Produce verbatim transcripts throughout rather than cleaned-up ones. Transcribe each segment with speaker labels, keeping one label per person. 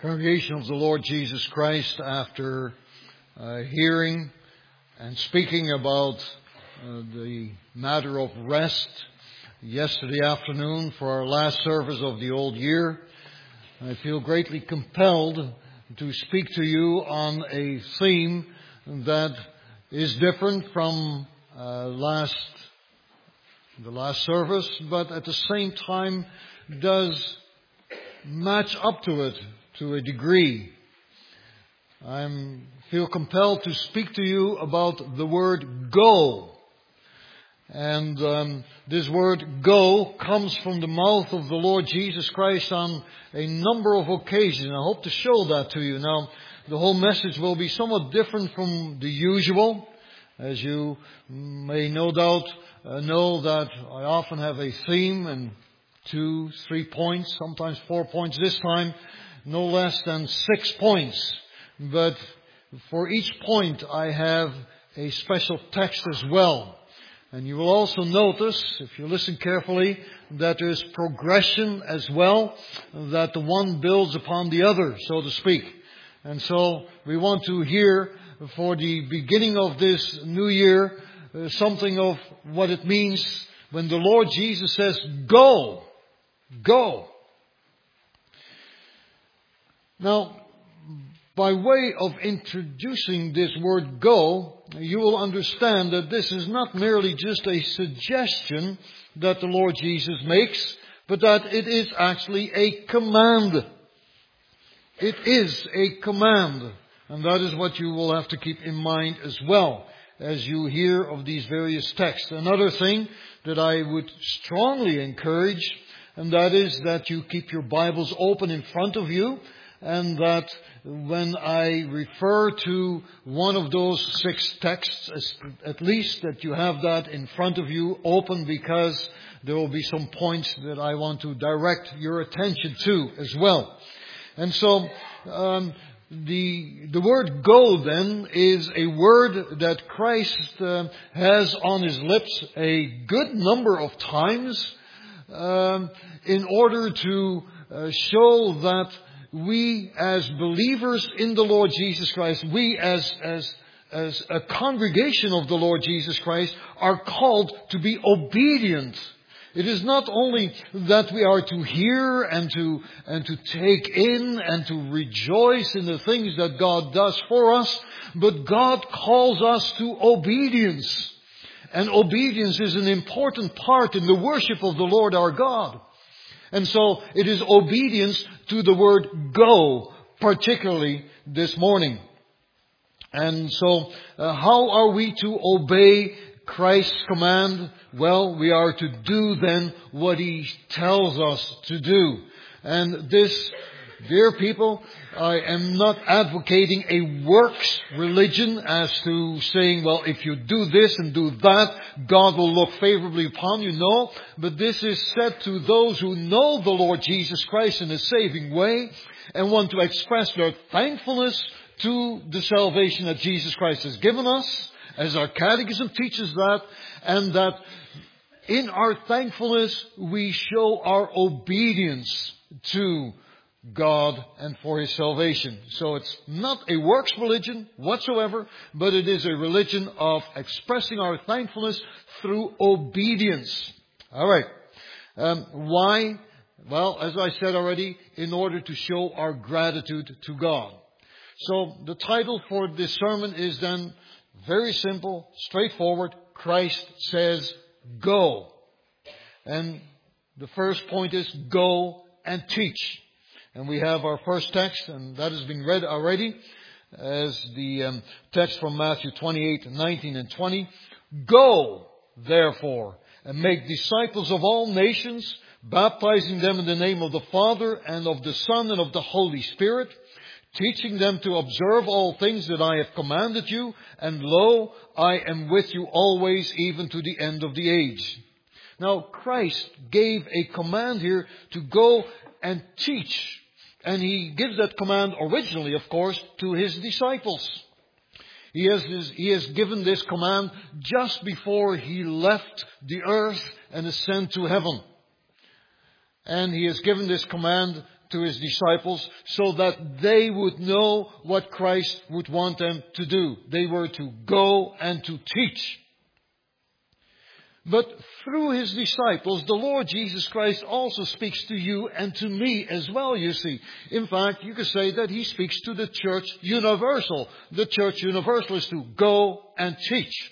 Speaker 1: Congregation of the Lord Jesus Christ, after uh, hearing and speaking about uh, the matter of rest yesterday afternoon for our last service of the old year, I feel greatly compelled to speak to you on a theme that is different from uh, last the last service, but at the same time does match up to it to a degree. I feel compelled to speak to you about the word go. And um, this word go comes from the mouth of the Lord Jesus Christ on a number of occasions. I hope to show that to you. Now, the whole message will be somewhat different from the usual. As you may no doubt uh, know that I often have a theme and two, three points, sometimes four points. This time, no less than six points. But for each point, I have a special text as well. And you will also notice, if you listen carefully, that there's progression as well, that the one builds upon the other, so to speak. And so we want to hear for the beginning of this new year uh, something of what it means when the Lord Jesus says, go, go. Now, by way of introducing this word go, you will understand that this is not merely just a suggestion that the Lord Jesus makes, but that it is actually a command. It is a command. And that is what you will have to keep in mind as well as you hear of these various texts. Another thing that I would strongly encourage, and that is that you keep your Bibles open in front of you, and that when I refer to one of those six texts, at least that you have that in front of you open, because there will be some points that I want to direct your attention to as well. And so, um, the the word go then is a word that Christ uh, has on his lips a good number of times um, in order to uh, show that we as believers in the Lord Jesus Christ, we as, as, as a congregation of the Lord Jesus Christ are called to be obedient. It is not only that we are to hear and to, and to take in and to rejoice in the things that God does for us, but God calls us to obedience. And obedience is an important part in the worship of the Lord our God. And so it is obedience to the word go, particularly this morning. And so uh, how are we to obey Christ's command? Well, we are to do then what He tells us to do. And this, dear people, I am not advocating a works religion as to saying, well, if you do this and do that, God will look favorably upon you. No, but this is said to those who know the Lord Jesus Christ in a saving way and want to express their thankfulness to the salvation that Jesus Christ has given us, as our catechism teaches that, and that in our thankfulness we show our obedience to God and for His salvation. So it's not a works religion whatsoever, but it is a religion of expressing our thankfulness through obedience. All right. Um, why? Well, as I said already, in order to show our gratitude to God. So the title for this sermon is then very simple, straightforward. Christ says, go. And the first point is go and teach. And we have our first text, and that has been read already, as the um, text from Matthew twenty-eight, nineteen and twenty. Go, therefore, and make disciples of all nations, baptizing them in the name of the Father and of the Son and of the Holy Spirit, teaching them to observe all things that I have commanded you, and lo, I am with you always, even to the end of the age. Now, Christ gave a command here to go and teach. And He gives that command originally, of course, to His disciples. He has, he has given this command just before He left the earth and ascended to heaven. And He has given this command to His disciples so that they would know what Christ would want them to do. They were to go and to teach. But through His disciples, the Lord Jesus Christ also speaks to you and to me as well, you see. In fact, you could say that He speaks to the church universal. The church universal is to go and teach.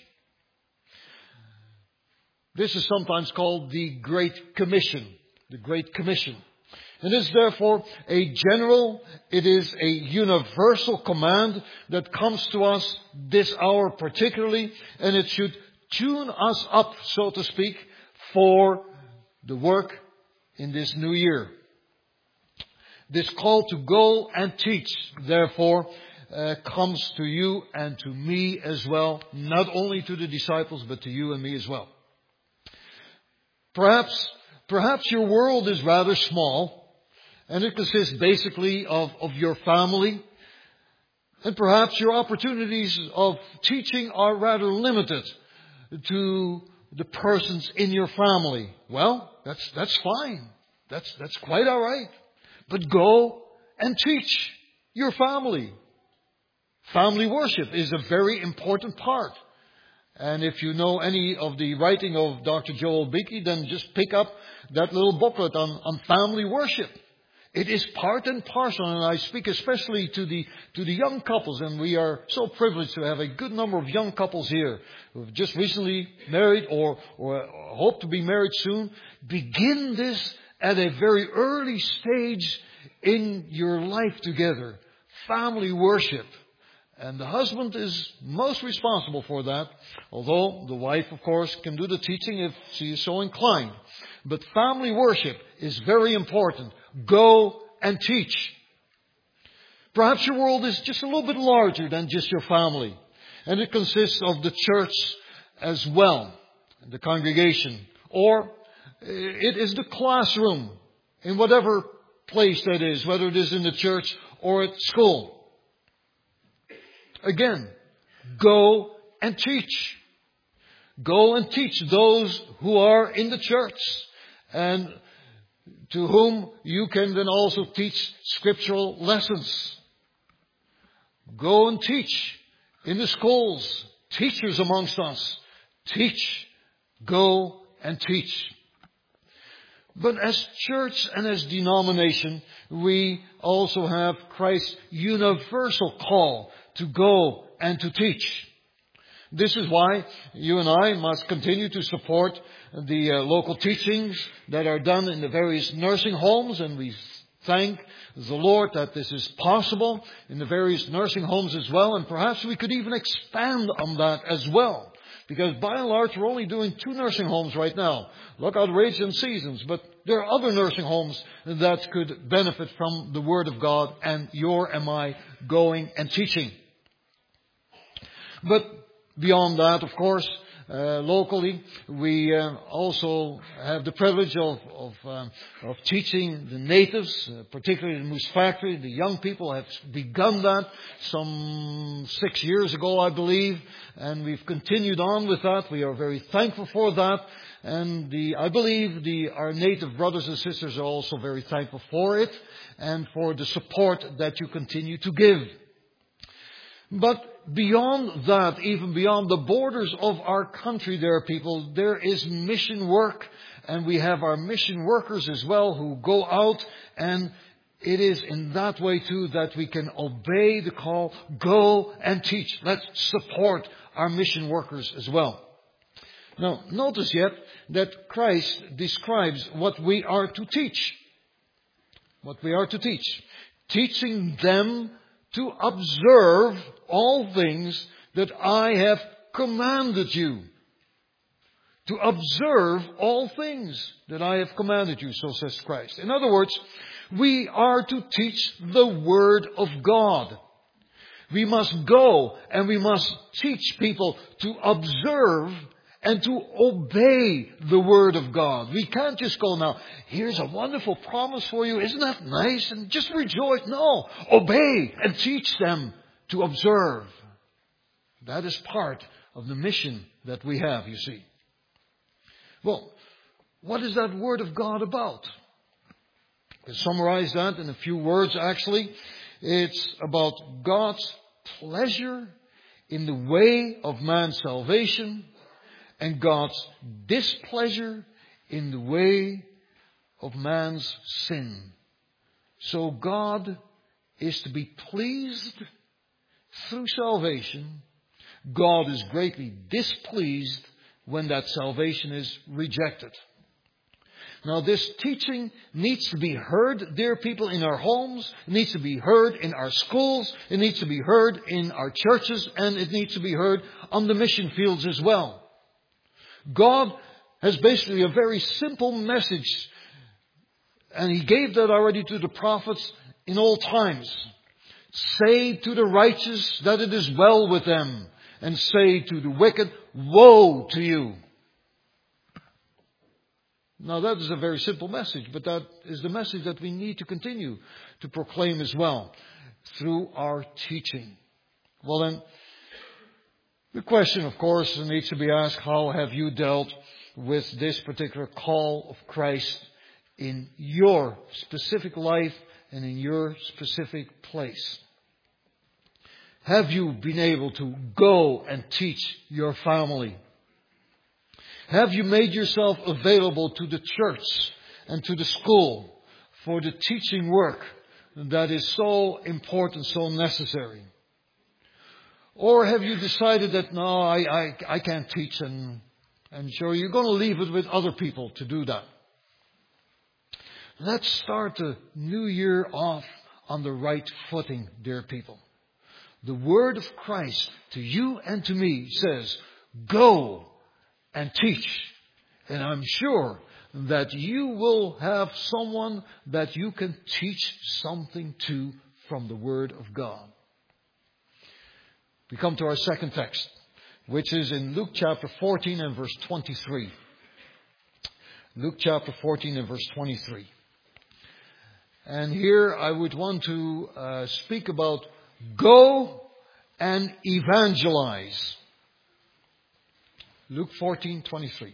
Speaker 1: This is sometimes called the Great Commission. The Great Commission. It is therefore a general, it is a universal command that comes to us this hour particularly, and it should tune us up, so to speak, for the work in this new year. This call to go and teach, therefore, uh, comes to you and to me as well, not only to the disciples, but to you and me as well. Perhaps, perhaps your world is rather small, and it consists basically of, of your family. And perhaps your opportunities of teaching are rather limited to the persons in your family. Well, that's, that's fine. That's, that's quite all right. But go and teach your family. Family worship is a very important part. And if you know any of the writing of Doctor Joel Beakey, then just pick up that little booklet on, on family worship. It is part and parcel, and I speak especially to the to the young couples, and we are so privileged to have a good number of young couples here who have just recently married or, or hope to be married soon. Begin this at a very early stage in your life together. Family worship. And the husband is most responsible for that, although the wife, of course, can do the teaching if she is so inclined. But family worship is very important. Go and teach. Perhaps your world is just a little bit larger than just your family. And it consists of the church as well, the congregation. Or it is the classroom in whatever place that is, whether it is in the church or at school. Again, go and teach. Go and teach those who are in the church and to whom you can then also teach scriptural lessons. Go and teach in the schools. Teachers amongst us. Teach. Go and teach. But as church and as denomination, we also have Christ's universal call to go and to teach. This is why you and I must continue to support the uh, local teachings that are done in the various nursing homes, and we thank the Lord that this is possible in the various nursing homes as well, and perhaps we could even expand on that as well. Because by and large, we're only doing two nursing homes right now. Lookout Ridge and Seasons. But there are other nursing homes that could benefit from the Word of God and your and my going and teaching. But beyond that, of course, uh, locally, we uh, also have the privilege of of, um, of teaching the natives, uh, particularly in Moose Factory. The young people have begun that some six years ago, I believe, and we've continued on with that. We are very thankful for that, and the I believe the our native brothers and sisters are also very thankful for it and for the support that you continue to give. But beyond that, even beyond the borders of our country, there are people, there is mission work, and we have our mission workers as well who go out, and it is in that way too that we can obey the call, go and teach. Let's support our mission workers as well. Now, notice yet that Christ describes what we are to teach. What we are to teach. Teaching them to observe all things that I have commanded you. To observe all things that I have commanded you, so says Christ. In other words, we are to teach the Word of God. We must go and we must teach people to observe and to obey the Word of God. We can't just go now, here's a wonderful promise for you, isn't that nice? And just rejoice. No, obey and teach them to observe. That is part of the mission that we have, you see. Well, what is that Word of God about? To summarize that in a few words, actually, it's about God's pleasure in the way of man's salvation and God's displeasure in the way of man's sin. So God is to be pleased through salvation. God is greatly displeased when that salvation is rejected. Now this teaching needs to be heard, dear people, in our homes. It needs to be heard in our schools. It needs to be heard in our churches. And it needs to be heard on the mission fields as well. God has basically a very simple message. And He gave that already to the prophets in all times. Say to the righteous that it is well with them. And say to the wicked, woe to you. Now that is a very simple message, but that is the message that we need to continue to proclaim as well through our teaching. Well then, the question of course needs to be asked, how have you dealt with this particular call of Christ in your specific life and in your specific place? Have you been able to go and teach your family? Have you made yourself available to the church and to the school for the teaching work that is so important, so necessary? Or have you decided that, no, I, I, I can't teach and, and sure, you're going to leave it with other people to do that? Let's start the new year off on the right footing, dear people. The word of Christ to you and to me says, go and teach. And I'm sure that you will have someone that you can teach something to from the Word of God. We come to our second text, which is in Luke chapter fourteen and verse twenty-three. Luke chapter fourteen and verse twenty-three. And here I would want to uh, speak about go and evangelize. Luke fourteen twenty-three,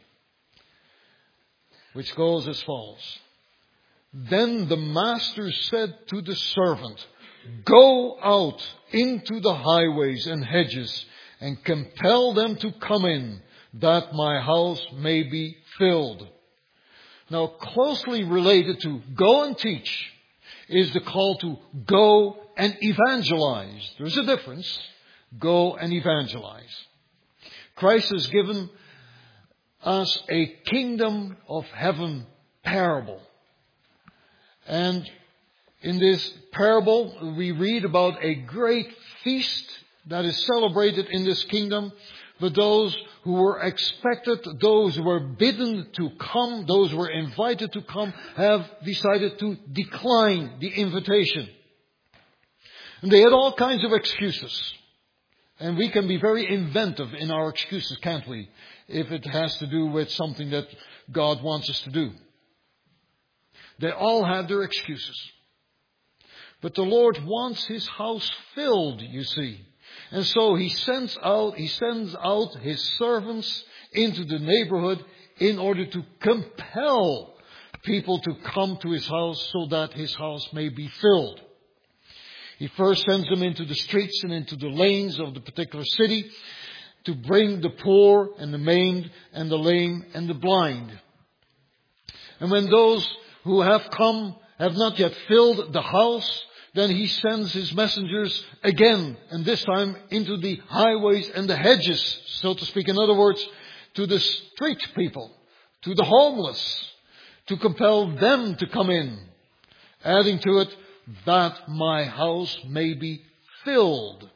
Speaker 1: which goes as follows. Then the master said to the servant, go out into the highways and hedges and compel them to come in, that my house may be filled. Now, closely related to go and teach is the call to go and evangelize. There's a difference. Go and evangelize. Christ has given us a kingdom of heaven parable. And in this parable, we read about a great feast that is celebrated in this kingdom. But those who were expected, those who were bidden to come, those who were invited to come, have decided to decline the invitation. And they had all kinds of excuses. And we can be very inventive in our excuses, can't we? If it has to do with something that God wants us to do. They all had their excuses. But the Lord wants His house filled, you see. And so He sends out, He sends out His servants into the neighborhood in order to compel people to come to His house so that His house may be filled. He first sends them into the streets and into the lanes of the particular city to bring the poor and the maimed and the lame and the blind. And when those who have come have not yet filled the house, then He sends His messengers again, and this time into the highways and the hedges, so to speak. In other words, to the street people, to the homeless, to compel them to come in. Adding to it, that my house may be filled.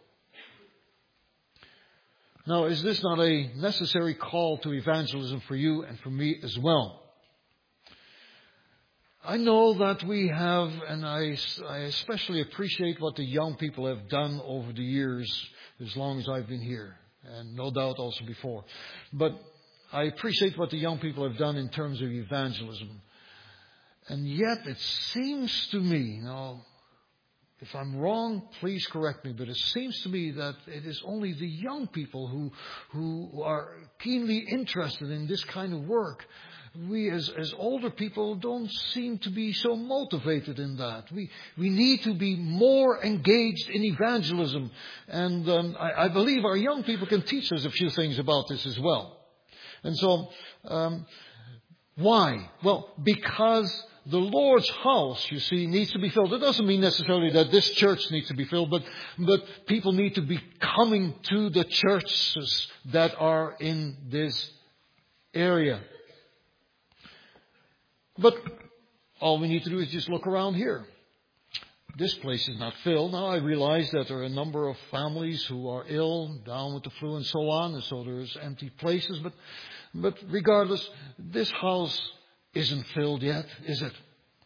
Speaker 1: Now, is this not a necessary call to evangelism for you and for me as well? I know that we have, and I, I especially appreciate what the young people have done over the years, as long as I've been here, and no doubt also before. But I appreciate what the young people have done in terms of evangelism. And yet it seems to me, now, if I'm wrong, please correct me, but it seems to me that it is only the young people who, who are keenly interested in this kind of work. we as, as older people don't seem to be so motivated in that. We, we need to be more engaged in evangelism. And um, I, I believe our young people can teach us a few things about this as well. And so, um, why? Well, because the Lord's house, you see, needs to be filled. It doesn't mean necessarily that this church needs to be filled, but, but people need to be coming to the churches that are in this area. But all we need to do is just look around here. This place is not filled. Now I realize that there are a number of families who are ill, down with the flu and so on, and so there's empty places. But, but regardless, this house isn't filled yet, is it?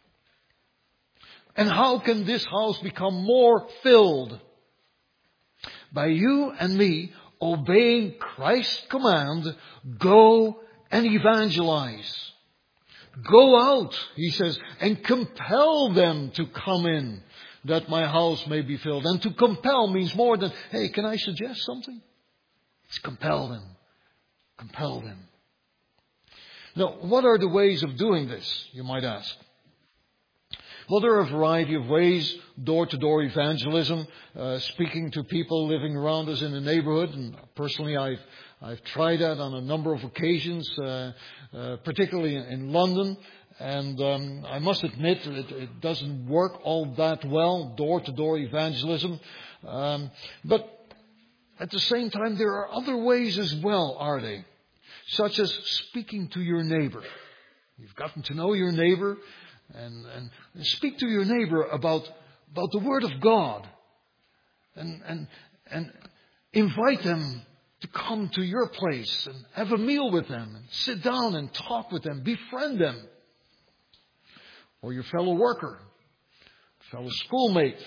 Speaker 1: And how can this house become more filled? By you and me obeying Christ's command, go and evangelize. Go out, he says, and compel them to come in, that my house may be filled. And to compel means more than, hey, can I suggest something? It's compel them. Compel them. Now, what are the ways of doing this, you might ask? Well, there are a variety of ways. Door-to-door evangelism, uh, speaking to people living around us in the neighborhood. And personally, I've I've tried that on a number of occasions, uh, uh, particularly in, in London. And um, I must admit, it, it doesn't work all that well, door-to-door evangelism. Um, but at the same time, there are other ways as well, are they? Such as speaking to your neighbor. You've gotten to know your neighbor. And, and speak to your neighbor about, about the Word of God. And, and, and invite them to come to your place and have a meal with them. And sit down and talk with them. Befriend them. Or your fellow worker. Fellow schoolmate.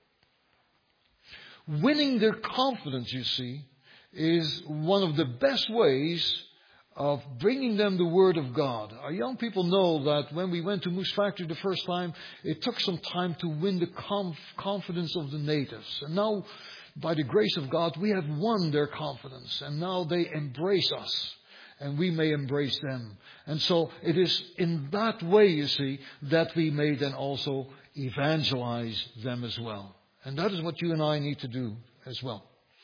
Speaker 1: Winning their confidence, you see, is one of the best ways of bringing them the Word of God. Our young people know that when we went to Moose Factory the first time, it took some time to win the conf- confidence of the natives. And now, by the grace of God, we have won their confidence. And now they embrace us. And we may embrace them. And so it is in that way, you see, that we may then also evangelize them as well. And that is what you and I need to do as well.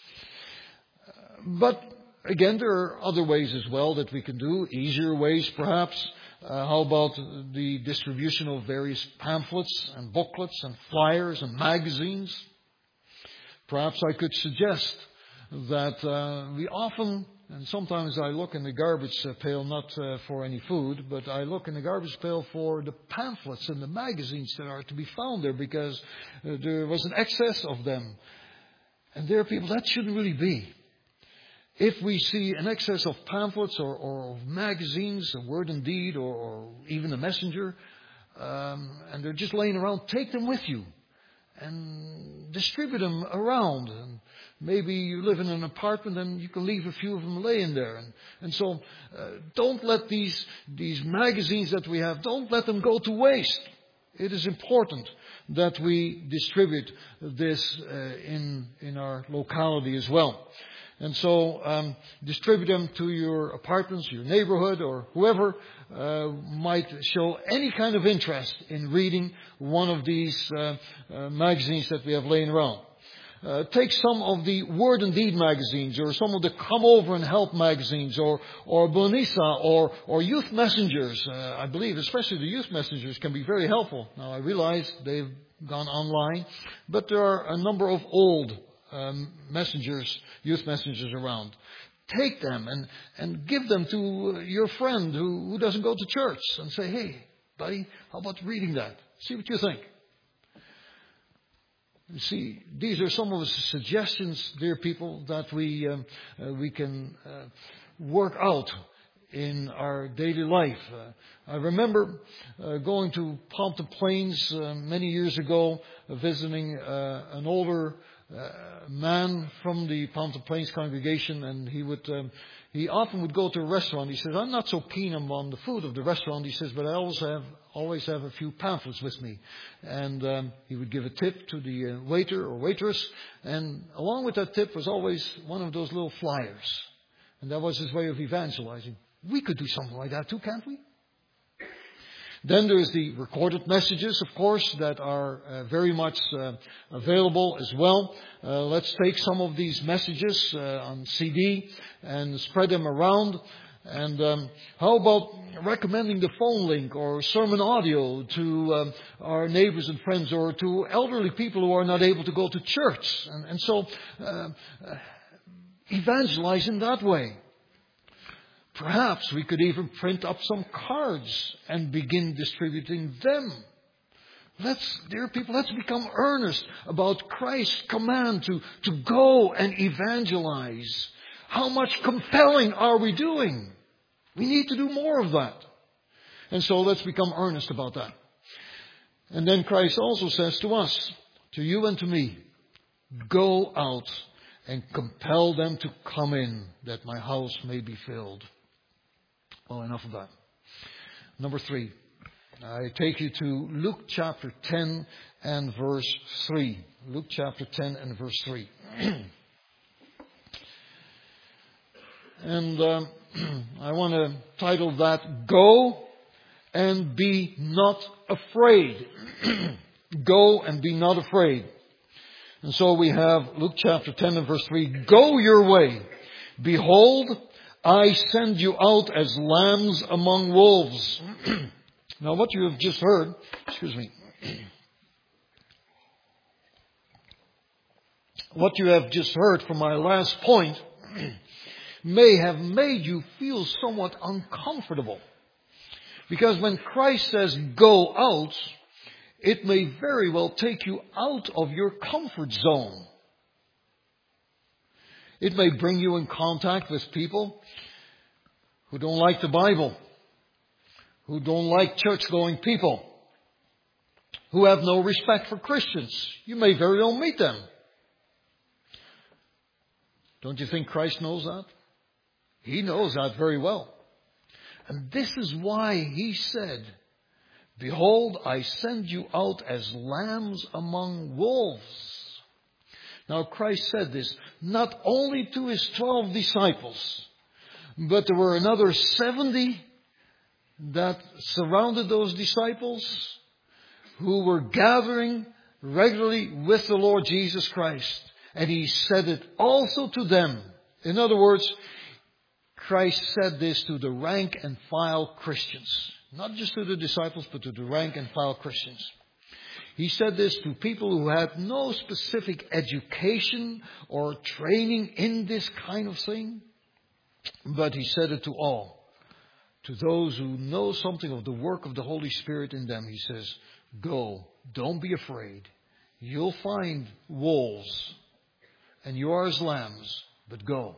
Speaker 1: But again, there are other ways as well that we can do, easier ways perhaps. Uh, how about the distribution of various pamphlets and booklets and flyers and magazines? Perhaps I could suggest that uh, we often, and sometimes I look in the garbage pail not uh, for any food, but I look in the garbage pail for the pamphlets and the magazines that are to be found there because uh, there was an excess of them. And there are people, that shouldn't really be. If we see an excess of pamphlets or, or of magazines, a Word and Deed, or, or even a Messenger, um, and they're just laying around, take them with you and distribute them around. And maybe you live in an apartment and you can leave a few of them laying there. And, and so uh, don't let these, these magazines that we have, don't let them go to waste. It is important that we distribute this uh, in, in our locality as well. And so um, distribute them to your apartments, your neighborhood, or whoever uh, might show any kind of interest in reading one of these uh, uh, magazines that we have laying around. Uh, take some of the Word and Deed magazines, or some of the Come Over and Help magazines, or or Bonisa, or or Youth Messengers. Uh, I believe, especially the Youth Messengers, can be very helpful. Now I realize they've gone online, but there are a number of old Um, messengers, youth messengers around. Take them and, and give them to your friend who, who doesn't go to church and say, hey, buddy, how about reading that? See what you think. You see, these are some of the suggestions, dear people, that we, um, uh, we can uh, work out in our daily life. Uh, I remember uh, going to Pompton Plains uh, many years ago, uh, visiting uh, an older Uh, man from the Pompton Plains congregation, and he would um, he often would go to a restaurant. He says, I'm not so keen on the food of the restaurant, he says, but I always have always have a few pamphlets with me. And um, he would give a tip to the uh, waiter or waitress, and along with that tip was always one of those little flyers. And that was his way of evangelizing. We could do something like that too, can't we? Then there's the recorded messages, of course, that are uh, very much uh, available as well. Uh, let's take some of these messages uh, on C D and spread them around. And um, how about recommending the phone link or sermon audio to um, our neighbors and friends, or to elderly people who are not able to go to church? And, and so uh, uh, evangelize in that way. Perhaps we could even print up some cards and begin distributing them. Let's, dear people, let's become earnest about Christ's command to, to go and evangelize. How much compelling are we doing? We need to do more of that. And so let's become earnest about that. And then Christ also says to us, to you and to me, go out and compel them to come in, that my house may be filled. Well, enough of that. Number three, I take you to Luke chapter ten and verse three. Luke chapter ten and verse three. And um, I want to title that, Go and Be Not Afraid. Go and be not afraid. And so we have Luke chapter ten and verse three. Go your way. Behold, I send you out as lambs among wolves. Now what you have just heard, excuse me, what you have just heard from my last point may have made you feel somewhat uncomfortable. Because when Christ says go out, it may very well take you out of your comfort zone. It may bring you in contact with people who don't like the Bible, who don't like church-going people, who have no respect for Christians. You may very well meet them. Don't you think Christ knows that? He knows that very well. And this is why He said, behold, I send you out as lambs among wolves. Now Christ said this not only to His twelve disciples, but there were another seventy that surrounded those disciples who were gathering regularly with the Lord Jesus Christ. And He said it also to them. In other words, Christ said this to the rank and file Christians. Not just to the disciples, but to the rank and file Christians. He said this to people who had no specific education or training in this kind of thing. But He said it to all. To those who know something of the work of the Holy Spirit in them, He says, go, don't be afraid. You'll find wolves, and you are as lambs, but go.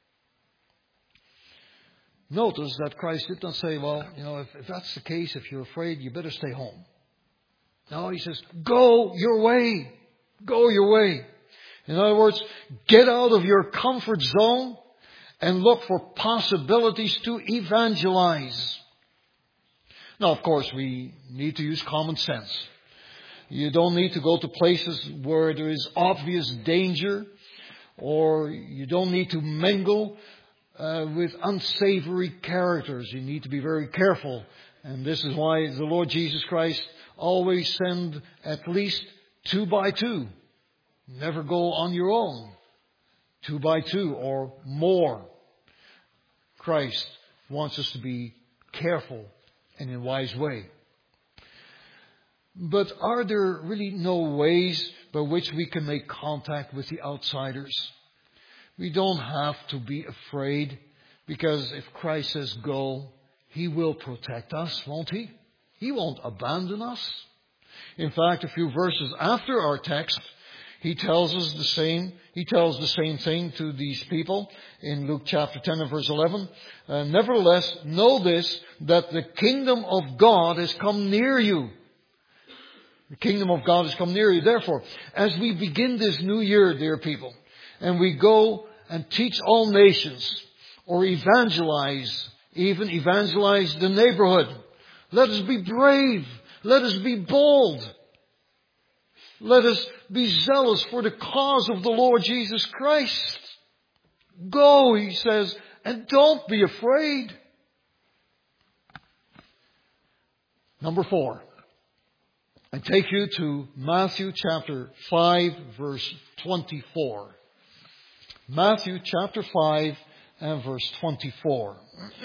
Speaker 1: Notice that Christ did not say, well, you know, if, if that's the case, if you're afraid, you better stay home. No, He says, go your way. Go your way. In other words, get out of your comfort zone and look for possibilities to evangelize. Now, of course, we need to use common sense. You don't need to go to places where there is obvious danger, or you don't need to mingle uh, with unsavory characters. You need to be very careful. And this is why the Lord Jesus Christ always send at least two by two. Never go on your own. Two by two or more. Christ wants us to be careful and in a wise way. But are there really no ways by which we can make contact with the outsiders? We don't have to be afraid, because if Christ says go, He will protect us, won't He? He won't abandon us. In fact, a few verses after our text, He tells us the same. He tells the same thing to these people in Luke chapter ten and verse eleven. Uh, Nevertheless, know this, that the kingdom of God has come near you. The kingdom of God has come near you. Therefore, as we begin this new year, dear people, and we go and teach all nations, or evangelize, even evangelize the neighborhood, let us be brave. Let us be bold. Let us be zealous for the cause of the Lord Jesus Christ. Go, He says, and don't be afraid. Number four. I take you to Matthew chapter five, verse twenty-four. Matthew chapter five and verse twenty-four.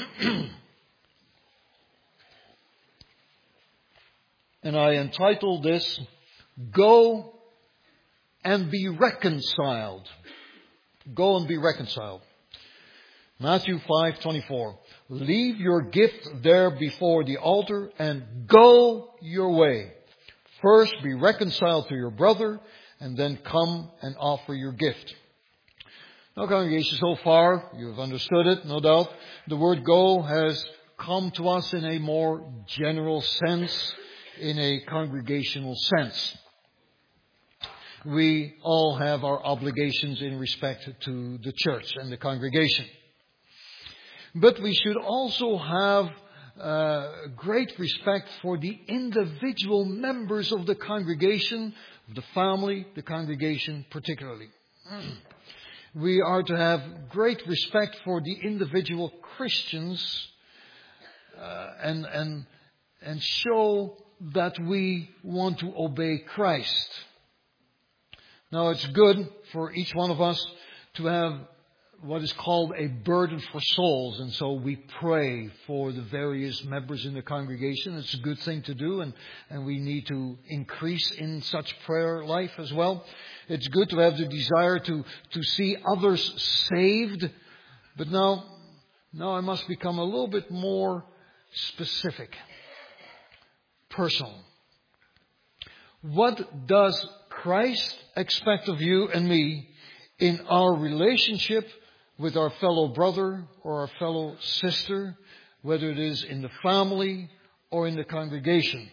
Speaker 1: And I entitled this, Go and be reconciled. Go and be reconciled. Matthew five twenty-four. Leave your gift there before the altar and go your way. First be reconciled to your brother and then come and offer your gift. Now, congregation, so far you've understood it, no doubt. The word go has come to us in a more general sense, in a congregational sense. We all have our obligations in respect to the church and the congregation. But we should also have uh, great respect for the individual members of the congregation, the family, the congregation particularly. We are to have great respect for the individual Christians uh, and, and, and show that we want to obey Christ. Now, it's good for each one of us to have what is called a burden for souls. And so we pray for the various members in the congregation. It's a good thing to do, and, and we need to increase in such prayer life as well. It's good to have the desire to, to see others saved. But now, now I must become a little bit more specific, personal. What does Christ expect of you and me in our relationship with our fellow brother or our fellow sister, whether it is in the family or in the congregation?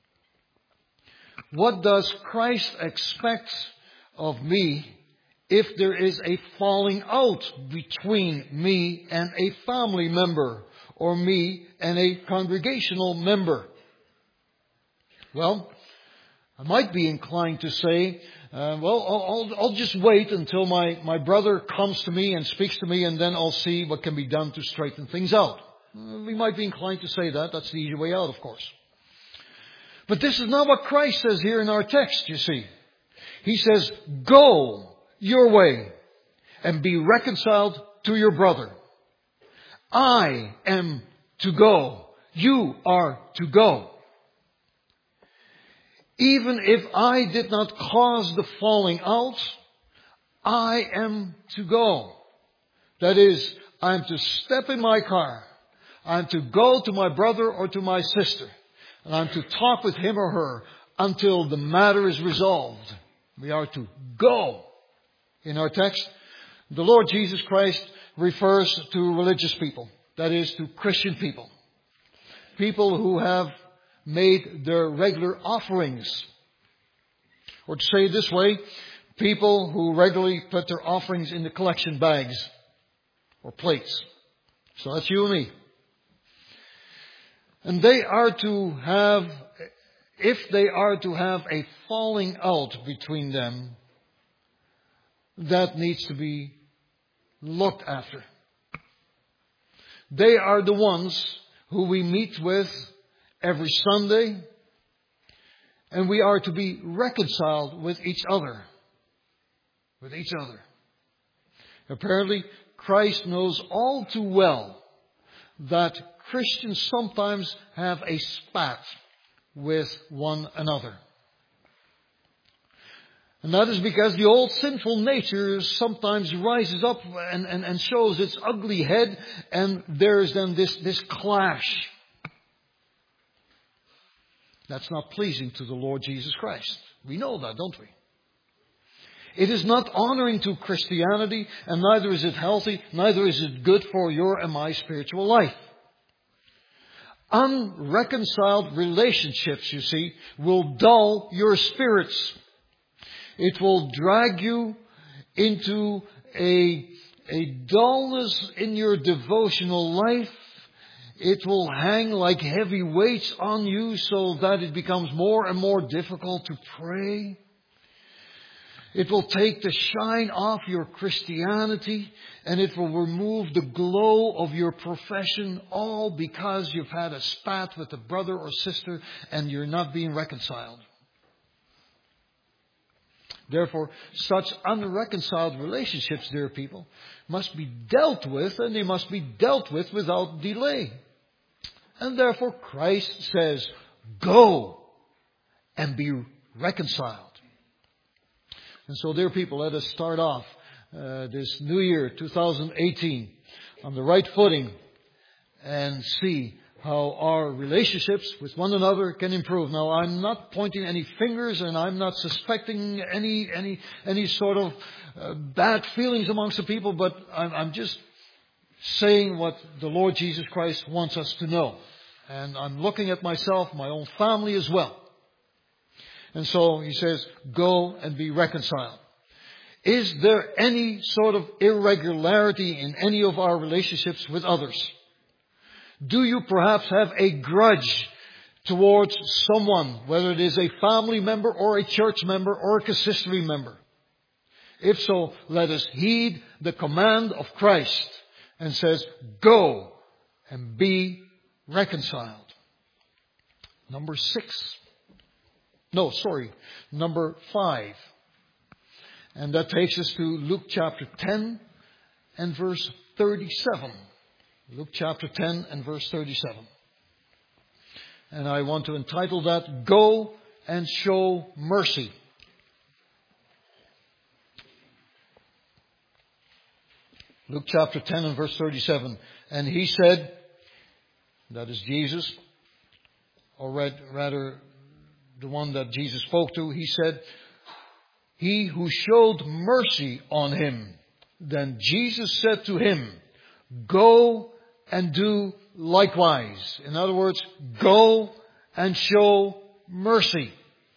Speaker 1: What does Christ expect of me if there is a falling out between me and a family member or me and a congregational member? Well, I might be inclined to say, uh, well, I'll, I'll, I'll just wait until my, my brother comes to me and speaks to me, and then I'll see what can be done to straighten things out. Uh, we might be inclined to say that. That's the easy way out, of course. But this is not what Christ says here in our text, you see. He says, go your way and be reconciled to your brother. I am to go. You are to go. Even if I did not cause the falling out, I am to go. That is, I am to step in my car. I am to go to my brother or to my sister. And I am to talk with him or her until the matter is resolved. We are to go. In our text, the Lord Jesus Christ refers to religious people. That is, to Christian people. People who have made their regular offerings. Or to say it this way, people who regularly put their offerings in the collection bags or plates. So that's you and me. And they are to have, if they are to have a falling out between them, that needs to be looked after. They are the ones who we meet with every Sunday, and we are to be reconciled with each other. With each other. Apparently, Christ knows all too well that Christians sometimes have a spat with one another. And that is because the old sinful nature sometimes rises up and, and, and shows its ugly head, and there is then this, this clash. That's not pleasing to the Lord Jesus Christ. We know that, don't we? It is not honoring to Christianity, and neither is it healthy, neither is it good for your and my spiritual life. Unreconciled relationships, you see, will dull your spirits. It will drag you into a, a dullness in your devotional life. It will hang like heavy weights on you so that it becomes more and more difficult to pray. It will take the shine off your Christianity, and it will remove the glow of your profession, all because you've had a spat with a brother or sister and you're not being reconciled. Therefore, such unreconciled relationships, dear people, must be dealt with, and they must be dealt with without delay. And therefore, Christ says, go and be reconciled. And so, dear people, let us start off uh, this new year, two thousand eighteen, on the right footing and see how our relationships with one another can improve. Now, I'm not pointing any fingers, and I'm not suspecting any any any sort of uh, bad feelings amongst the people, but I'm, I'm just saying what the Lord Jesus Christ wants us to know. And I'm looking at myself, my own family as well. And so he says, go and be reconciled. Is there any sort of irregularity in any of our relationships with others? Do you perhaps have a grudge towards someone, whether it is a family member or a church member or a consistory member? If so, let us heed the command of Christ and says, go and be reconciled. Number six. No, sorry, number five. And that takes us to Luke chapter ten and verse thirty-seven. Luke chapter ten and verse thirty-seven. And I want to entitle that, Go and Show Mercy. Luke chapter ten and verse thirty-seven. And he said, that is Jesus, or rather the one that Jesus spoke to, he said, he who showed mercy on him. Then Jesus said to him, go and do likewise. In other words, go and show mercy.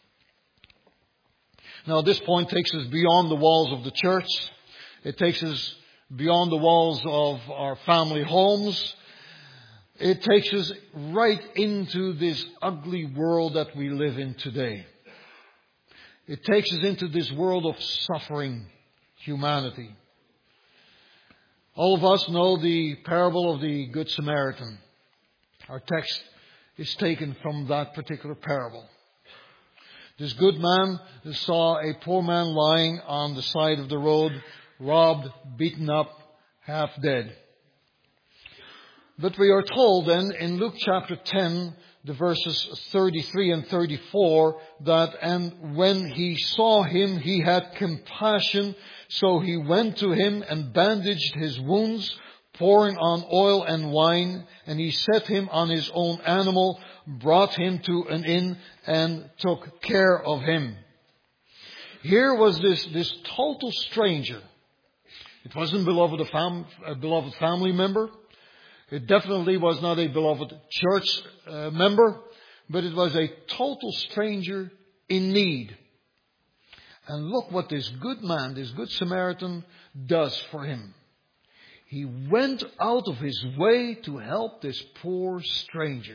Speaker 1: Now this point takes us beyond the walls of the church. It takes us beyond the walls of our family homes. It takes us right into this ugly world that we live in today. It takes us into this world of suffering humanity. All of us know the parable of the Good Samaritan. Our text is taken from that particular parable. This good man saw a poor man lying on the side of the road, robbed, beaten up, half dead. But we are told then in Luke chapter ten, the verses thirty-three and thirty-four, that and when he saw him, he had compassion, so he went to him and bandaged his wounds, pouring on oil and wine, and he set him on his own animal, brought him to an inn, and took care of him. Here was this, this total stranger. It wasn't beloved a, fam, a beloved family member. It definitely was not a beloved church uh, member, but it was a total stranger in need. And look what this good man, this good Samaritan, does for him. He went out of his way to help this poor stranger.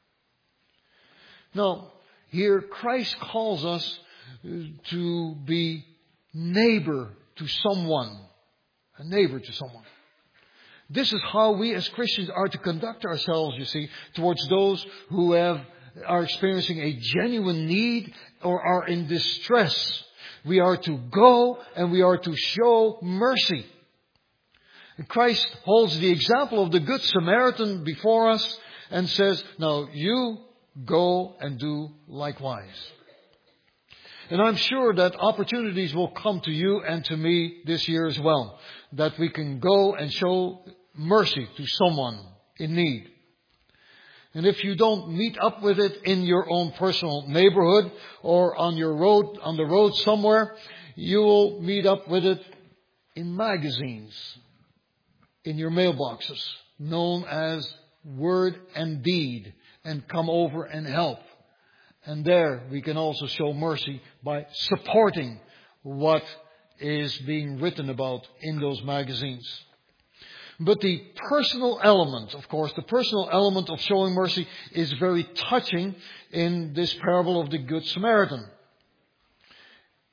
Speaker 1: Now, here Christ calls us to be neighbor to someone. A neighbor to someone. This is how we as Christians are to conduct ourselves, you see, towards those who have are experiencing a genuine need or are in distress. We are to go and we are to show mercy. And Christ holds the example of the Good Samaritan before us and says, now you go and do likewise. And I'm sure that opportunities will come to you and to me this year as well. That we can go and show mercy to someone in need. And if you don't meet up with it in your own personal neighborhood or on your road, on the road somewhere, you will meet up with it in magazines, in your mailboxes, known as Word and Deed, and come over and help. And there we can also show mercy by supporting what is being written about in those magazines. But the personal element, of course, the personal element of showing mercy is very touching in this parable of the Good Samaritan.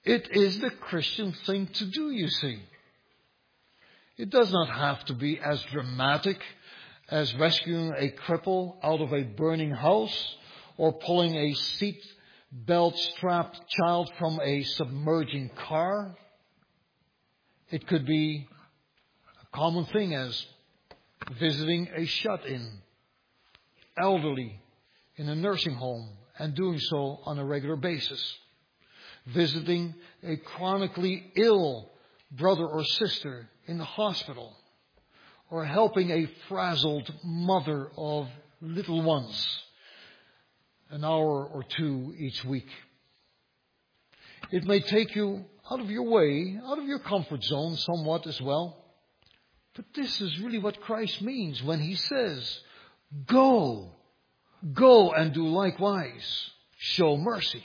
Speaker 1: It is the Christian thing to do, you see. It does not have to be as dramatic as rescuing a cripple out of a burning house or pulling a seat belt strapped child from a submerging car. It could be a common thing as visiting a shut-in, elderly in a nursing home, and doing so on a regular basis. Visiting a chronically ill brother or sister in the hospital, or helping a frazzled mother of little ones an hour or two each week. It may take you out of your way, out of your comfort zone somewhat as well. But this is really what Christ means when he says, go, go and do likewise. Show mercy.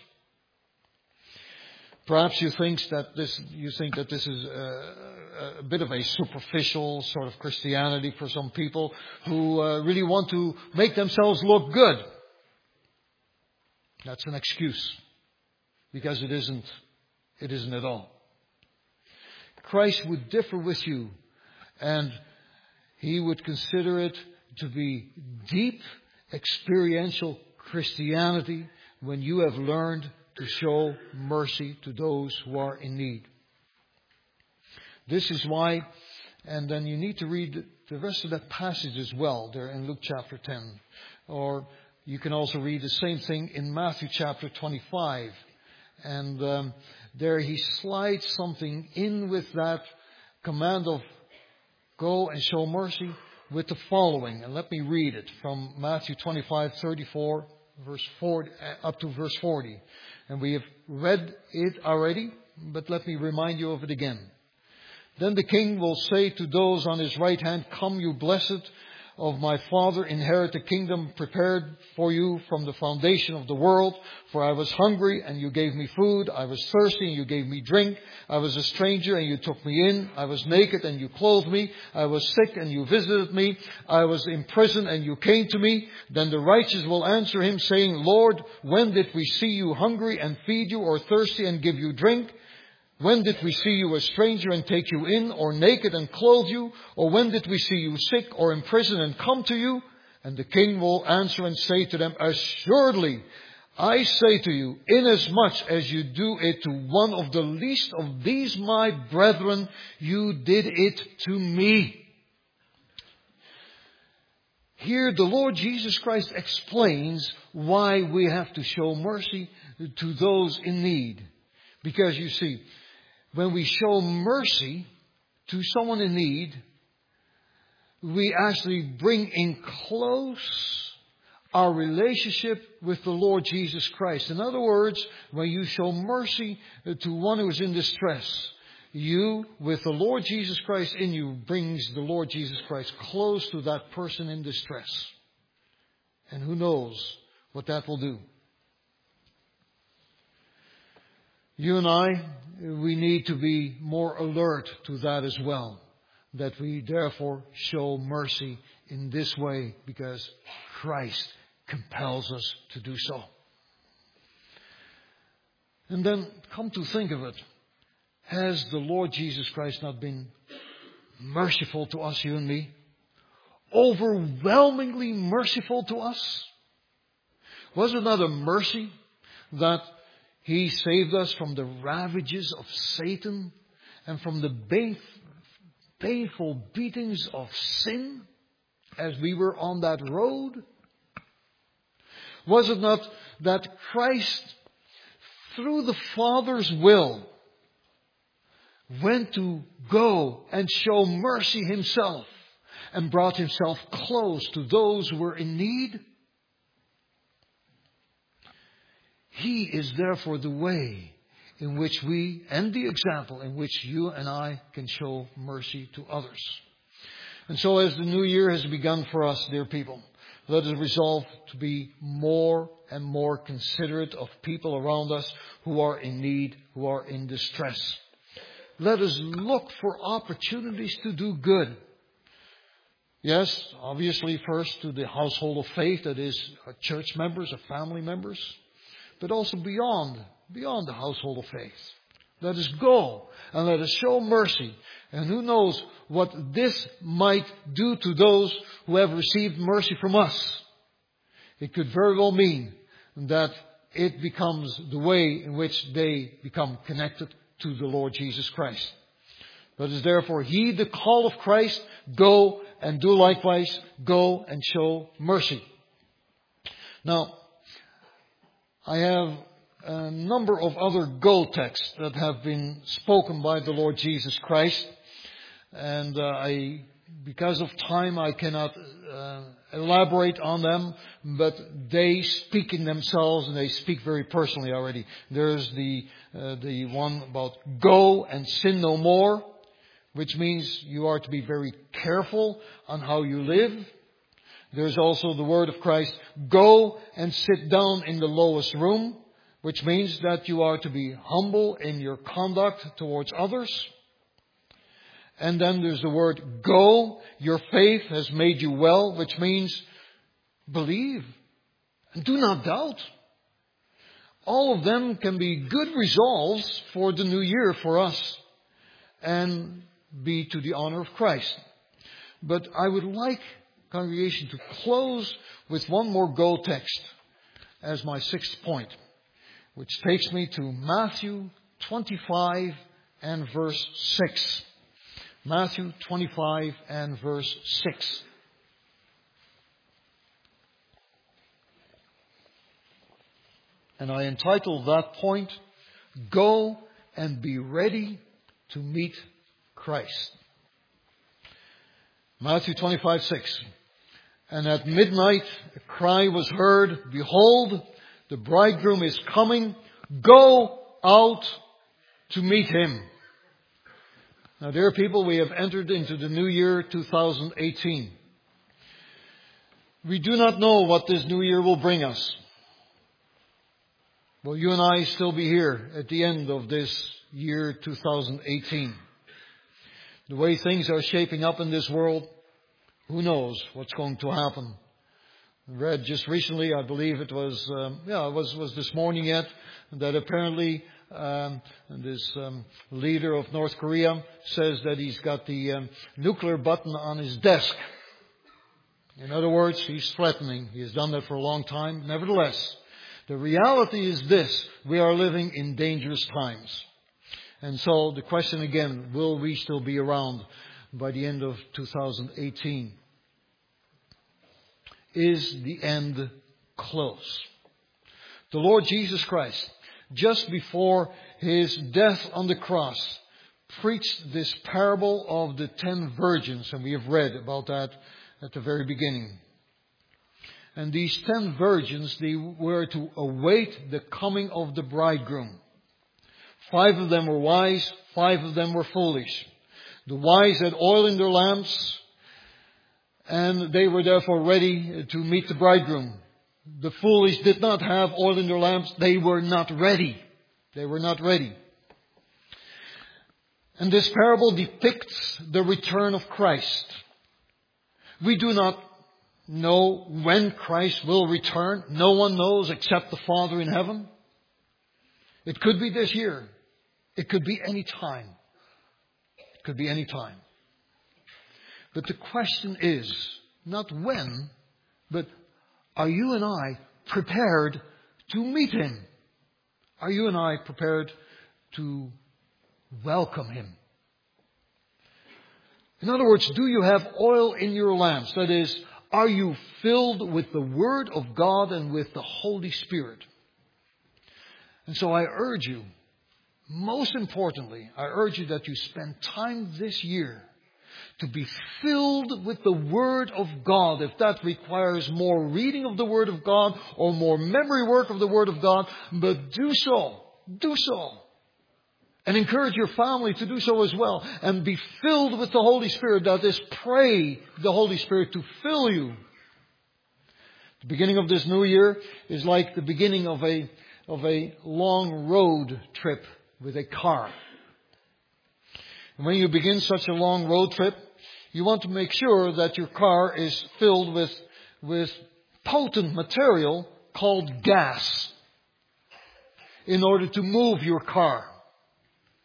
Speaker 1: Perhaps you think that this, you think that this is a, a bit of a superficial sort of Christianity for some people who uh, really want to make themselves look good. That's an excuse, because it isn't, it isn't at all. Christ would differ with you, and he would consider it to be deep, experiential Christianity when you have learned to show mercy to those who are in need. This is why, and then you need to read the rest of that passage as well, there in Luke chapter ten. Or you can also read the same thing in Matthew chapter twenty-five. And um, there he slides something in with that command of go and show mercy with the following. And let me read it from Matthew twenty-five, thirty-four, verse forty, up to verse forty. And we have read it already, but let me remind you of it again. Then the king will say to those on his right hand, come, you blessed of my Father, inherit the kingdom prepared for you from the foundation of the world. For I was hungry, and you gave me food. I was thirsty, and you gave me drink. I was a stranger, and you took me in. I was naked, and you clothed me. I was sick, and you visited me. I was in prison, and you came to me. Then the righteous will answer him, saying, Lord, when did we see you hungry and feed you, or thirsty and give you drink? When did we see you a stranger and take you in, or naked and clothe you? Or when did we see you sick or in prison and come to you? And the king will answer and say to them, assuredly, I say to you, inasmuch as you do it to one of the least of these my brethren, you did it to me. Here the Lord Jesus Christ explains why we have to show mercy to those in need. Because you see, when we show mercy to someone in need, we actually bring in close our relationship with the Lord Jesus Christ. In other words, when you show mercy to one who is in distress, you, with the Lord Jesus Christ in you, brings the Lord Jesus Christ close to that person in distress. And who knows what that will do. You and I, we need to be more alert to that as well. That we therefore show mercy in this way because Christ compels us to do so. And then come to think of it, has the Lord Jesus Christ not been merciful to us, you and me? Overwhelmingly merciful to us? Was it not a mercy that He saved us from the ravages of Satan and from the painful beatings of sin as we were on that road? Was it not that Christ, through the Father's will, went to go and show mercy Himself and brought Himself close to those who were in need? He is therefore the way in which we, and the example in which you and I can show mercy to others. And so as the new year has begun for us, dear people, let us resolve to be more and more considerate of people around us who are in need, who are in distress. Let us look for opportunities to do good. Yes, obviously first to the household of faith, that is our church members, our family members. But also beyond, beyond the household of faith. Let us go and let us show mercy. And who knows what this might do to those who have received mercy from us. It could very well mean that it becomes the way in which they become connected to the Lord Jesus Christ. Let us therefore heed the call of Christ. Go and do likewise. Go and show mercy. Now, I have a number of other go texts that have been spoken by the Lord Jesus Christ. And uh, I, because of time, I cannot uh, elaborate on them. But they speak in themselves, and they speak very personally already. There's the uh, the one about go and sin no more, which means you are to be very careful on how you live. There's also the word of Christ, go and sit down in the lowest room, which means that you are to be humble in your conduct towards others. And then there's the word go, your faith has made you well, which means believe and do not doubt. All of them can be good resolves for the new year for us and be to the honor of Christ. But I would like, congregation, to close with one more go text as my sixth point, which takes me to Matthew twenty-five and verse six. Matthew twenty-five and verse six. And I entitled that point, Go and be ready to meet Christ. Matthew twenty-five six. And at midnight a cry was heard, behold, the bridegroom is coming, go out to meet him. Now, dear people, we have entered into the new year two thousand eighteen. We do not know what this new year will bring us. Will you and I still be here at the end of this year two thousand eighteen? The way things are shaping up in this world, who knows what's going to happen? I read just recently, I believe it was, um, yeah, it was, was this morning yet, that apparently um, this um, leader of North Korea says that he's got the um, nuclear button on his desk. In other words, he's threatening. He has done that for a long time. Nevertheless, the reality is this: we are living in dangerous times. And so the question again, will we still be around by the end of two thousand eighteen? Is the end close? The Lord Jesus Christ, just before His death on the cross, preached this parable of the ten virgins, and we have read about that at the very beginning. And these ten virgins, they were to await the coming of the bridegroom. Five of them were wise, five of them were foolish. The wise had oil in their lamps, and they were therefore ready to meet the bridegroom. The foolish did not have oil in their lamps. They were not ready. They were not ready. And this parable depicts the return of Christ. We do not know when Christ will return. No one knows except the Father in heaven. It could be this year. It could be any time. It could be any time. But the question is not when, but are you and I prepared to meet Him? Are you and I prepared to welcome Him? In other words, do you have oil in your lamps? That is, are you filled with the Word of God and with the Holy Spirit? And so I urge you, most importantly, I urge you that you spend time this year to be filled with the Word of God. If that requires more reading of the Word of God or more memory work of the Word of God, but do so. Do so. And encourage your family to do so as well. And be filled with the Holy Spirit. That is, pray the Holy Spirit to fill you. The beginning of this new year is like the beginning of a, of a long road trip with a car. And when you begin such a long road trip, you want to make sure that your car is filled with, with potent material called gas in order to move your car.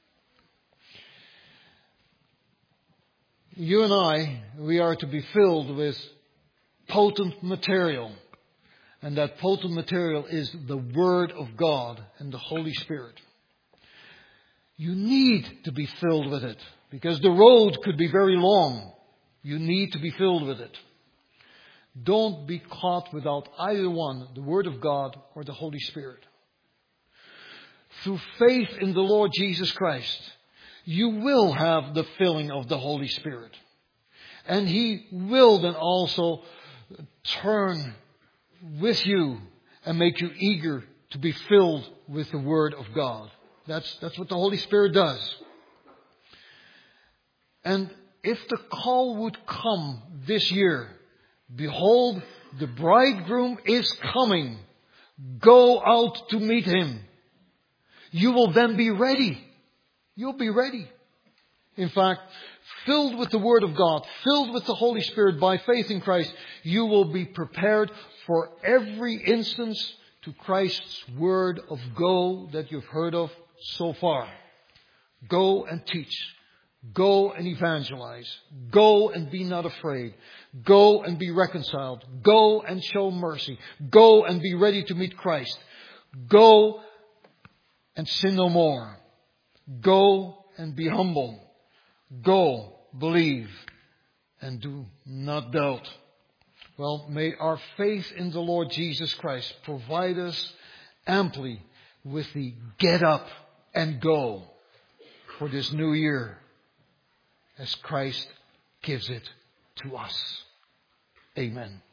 Speaker 1: you and I, we are to be filled with potent material. And that potent material is the Word of God and the Holy Spirit. You need to be filled with it, because the road could be very long. You need to be filled with it. Don't be caught without either one, the Word of God or the Holy Spirit. Through faith in the Lord Jesus Christ, you will have the filling of the Holy Spirit. And He will then also turn with you and make you eager to be filled with the Word of God. That's, that's what the Holy Spirit does. And if the call would come this year, behold, the bridegroom is coming. Go out to meet Him. You will then be ready. You'll be ready. In fact, filled with the Word of God, filled with the Holy Spirit by faith in Christ, you will be prepared for every instance to Christ's word of go that you've heard of so far. Go and teach. Go and evangelize. Go and be not afraid. Go and be reconciled. Go and show mercy. Go and be ready to meet Christ. Go and sin no more. Go and be humble. Go, believe, and do not doubt. Well, may our faith in the Lord Jesus Christ provide us amply with the get up and go for this new year as Christ gives it to us. Amen.